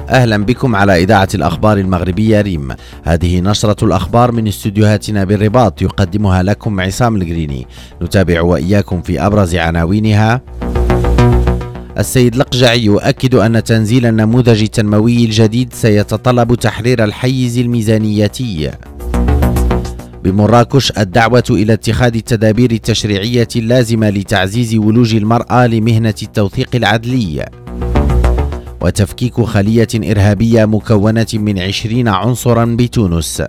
أهلا بكم على إذاعة الأخبار المغربية ريم. هذه نشرة الأخبار من استديوهاتنا بالرباط، يقدمها لكم عصام القريني. نتابع وإياكم في أبرز عناوينها. السيد القجعي يؤكد أن تنزيل النموذج التنموي الجديد سيتطلب تحرير الحيز الميزانيتي. بمراكش الدعوة إلى اتخاذ التدابير التشريعية اللازمة لتعزيز ولوج المرأة لمهنة التوثيق العدلي. وتفكيك خلية إرهابية مكونة من 20 عنصرا بتونس.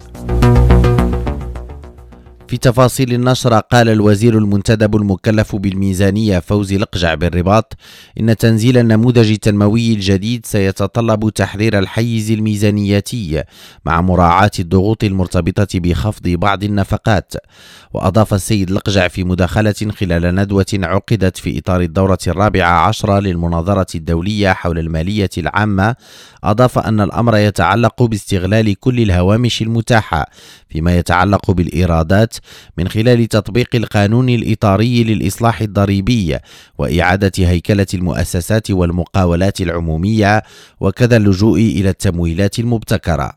في تفاصيل النشرة، قال الوزير المنتدب المكلف بالميزانية فوزي القجع بالرباط إن تنزيل النموذج التنموي الجديد سيتطلب تحرير الحيز الميزانيتي مع مراعاة الضغوط المرتبطة بخفض بعض النفقات. وأضاف السيد القجع في مداخلة خلال ندوة عقدت في إطار الدورة 14 للمناظرة الدولية حول المالية العامة، أضاف أن الأمر يتعلق باستغلال كل الهوامش المتاحة فيما يتعلق بالإيرادات من خلال تطبيق القانون الإطاري للإصلاح الضريبي وإعادة هيكلة المؤسسات والمقاولات العمومية، وكذا اللجوء إلى التمويلات المبتكرة.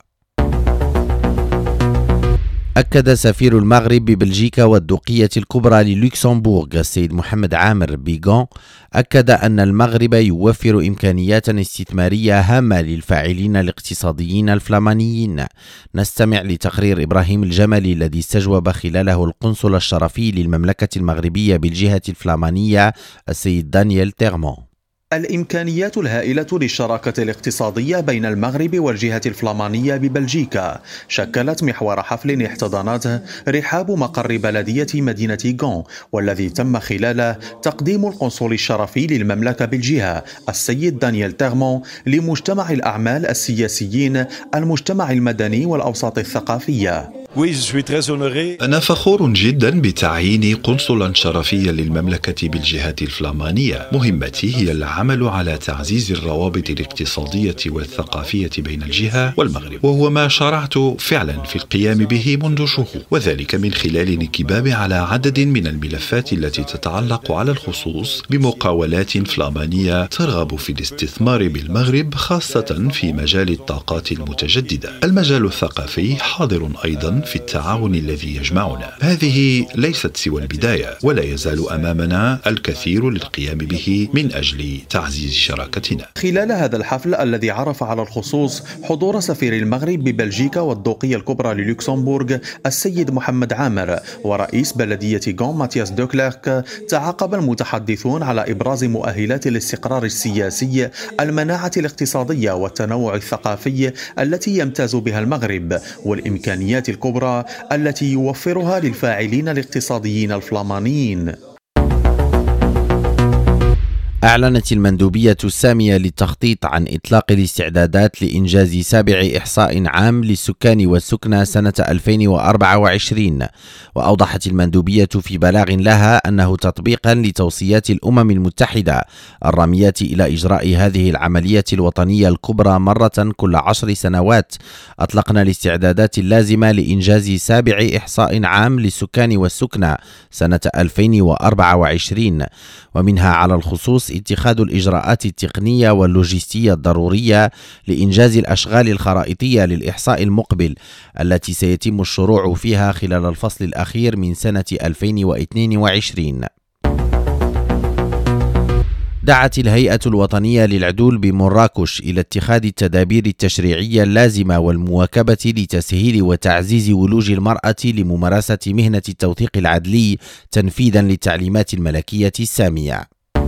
أكد سفير المغرب ببلجيكا والدوقية الكبرى للوكسمبورغ السيد محمد عامر بيغون أكد أن المغرب يوفر إمكانيات استثمارية هامة للفاعلين الاقتصاديين الفلامانيين. نستمع لتقرير إبراهيم الجملي الذي استجوب خلاله القنصل الشرفي للمملكة المغربية بالجهة الفلامانية السيد دانيال تيرمون. الإمكانيات الهائلة للشراكة الاقتصادية بين المغرب والجهة الفلامانية ببلجيكا شكلت محور حفل احتضنته رحاب مقر بلدية مدينة غون، والذي تم خلاله تقديم القنصل الشرفي للمملكة بالجهة السيد دانيال تيرمون لمجتمع الأعمال السياسيين، المجتمع المدني والأوساط الثقافية. أنا فخور جدا بتعييني قنصلا شرفيا للمملكة بالجهات الفلامانية. مهمتي هي العمل على تعزيز الروابط الاقتصادية والثقافية بين الجهة والمغرب، وهو ما شرعت فعلا في القيام به منذ شهور، وذلك من خلال الانكباب على عدد من الملفات التي تتعلق على الخصوص بمقاولات فلامانية ترغب في الاستثمار بالمغرب، خاصة في مجال الطاقات المتجددة. المجال الثقافي حاضر أيضا في التعاون الذي يجمعنا. هذه ليست سوى البداية، ولا يزال أمامنا الكثير للقيام به من أجل تعزيز شراكتنا. خلال هذا الحفل الذي عرف على الخصوص حضور سفير المغرب ببلجيكا والدوقية الكبرى للوكسمبورغ السيد محمد عامر ورئيس بلدية غون ماتياس دوكليرك، تعاقب المتحدثون على إبراز مؤهلات الاستقرار السياسي، المناعة الاقتصادية والتنوع الثقافي التي يمتاز بها المغرب، والإمكانيات الكبرى التي يوفرها للفاعلين الاقتصاديين الفلامانيين. أعلنت المندوبية السامية للتخطيط عن إطلاق الاستعدادات لإنجاز 7 إحصاء عام للسكان والسكنى سنة 2024. وأوضحت المندوبية في بلاغ لها أنه تطبيقا لتوصيات الأمم المتحدة الرامية إلى إجراء هذه العملية الوطنية الكبرى مرة كل 10 سنوات، أطلقنا الاستعدادات اللازمة لإنجاز 7 إحصاء عام للسكان والسكنى سنة 2024، ومنها على الخصوص اتخاذ الإجراءات التقنية واللوجستية الضرورية لإنجاز الأشغال الخرائطية للإحصاء المقبل التي سيتم الشروع فيها خلال الفصل الأخير من سنة 2022. دعت الهيئة الوطنية للعدول بمراكش إلى اتخاذ التدابير التشريعية اللازمة والمواكبة لتسهيل وتعزيز ولوج المرأة لممارسة مهنة التوثيق العدلي تنفيذا للتعليمات الملكية السامية.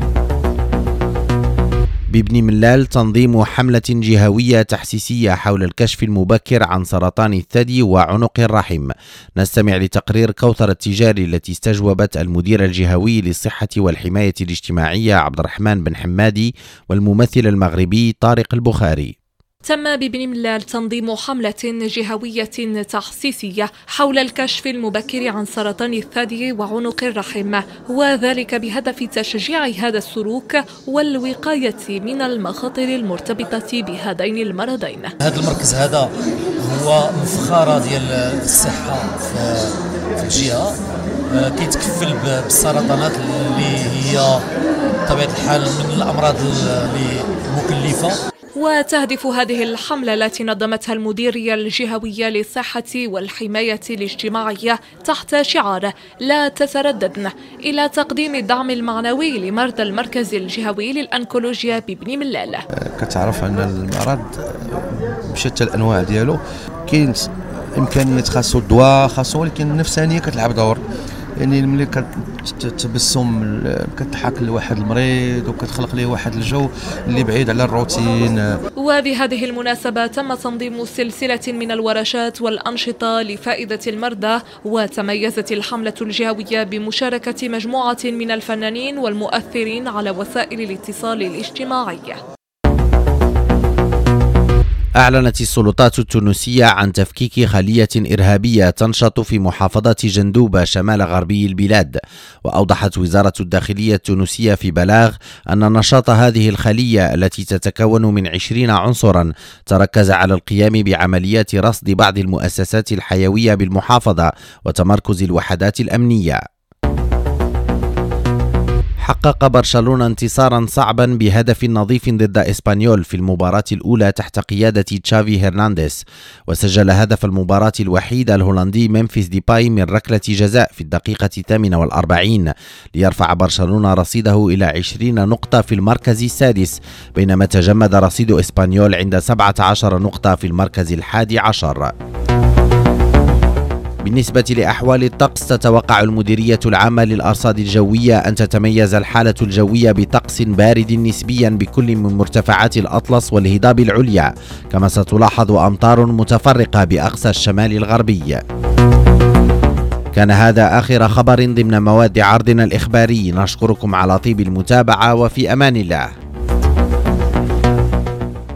بابن ملال تنظيم حملة جهوية تحسيسية حول الكشف المبكر عن سرطان الثدي وعنق الرحم. نستمع لتقرير كوثر التجاري التي استجوبت المدير الجهوي للصحة والحماية الاجتماعية عبد الرحمن بن حمادي والممثل المغربي طارق البخاري. تم بابن ملال تنظيم حملة جهوية تحسيسية حول الكشف المبكر عن سرطان الثدي وعنق الرحم، وذلك بهدف تشجيع هذا السلوك والوقاية من المخاطر المرتبطة بهذين المرضين. هذا المركز هذا هو مفخرة ديال الصحة في الجهة، كيتكفل بالسرطانات اللي هي طبيعة الحال من الأمراض اللي مكلفة. وتهدف هذه الحملة التي نظمتها المديرية الجهوية للصحة والحماية الاجتماعية تحت شعار لا تترددن إلى تقديم الدعم المعنوي لمرضى المركز الجهوي للأنكولوجيا ببني ملال. كتعرف أن المرض بشتى الأنواع ديالو كاين إمكانيات خاصو الدواء خاصو، ولكن النفسانية كتلعب دور. يعني ملي كتبسم كتضحك لواحد المريض وكتخلق ليه واحد الجو اللي بعيد على الروتين. وبهذه المناسبة تم تنظيم سلسلة من الورشات والأنشطة لفائدة المرضى، وتميزت الحملة الجهوية بمشاركة مجموعة من الفنانين والمؤثرين على وسائل الاتصال الاجتماعي. أعلنت السلطات التونسية عن تفكيك خلية إرهابية تنشط في محافظة جندوبة شمال غربي البلاد. وأوضحت وزارة الداخلية التونسية في بلاغ أن نشاط هذه الخلية التي تتكون من 20 عنصرا تركز على القيام بعمليات رصد بعض المؤسسات الحيوية بالمحافظة وتمركز الوحدات الأمنية. حقق برشلونة انتصارا صعبا بهدف نظيف ضد إسبانيول في المباراة الأولى تحت قيادة تشافي هرنانديز، وسجل هدف المباراة الوحيد الهولندي ممفيس ديباي من ركلة جزاء في الدقيقة 48 ليرفع برشلونة رصيده إلى 20 نقطة في المركز السادس، بينما تجمد رصيد إسبانيول عند 17 نقطة في المركز 11. بالنسبة لأحوال الطقس، تتوقع المديرية العامة للأرصاد الجوية أن تتميز الحالة الجوية بطقس بارد نسبيا بكل من مرتفعات الأطلس والهضاب العليا، كما ستلاحظ أمطار متفرقة بأقصى الشمال الغربي. كان هذا آخر خبر ضمن مواد عرضنا الإخباري، نشكركم على طيب المتابعة وفي أمان الله.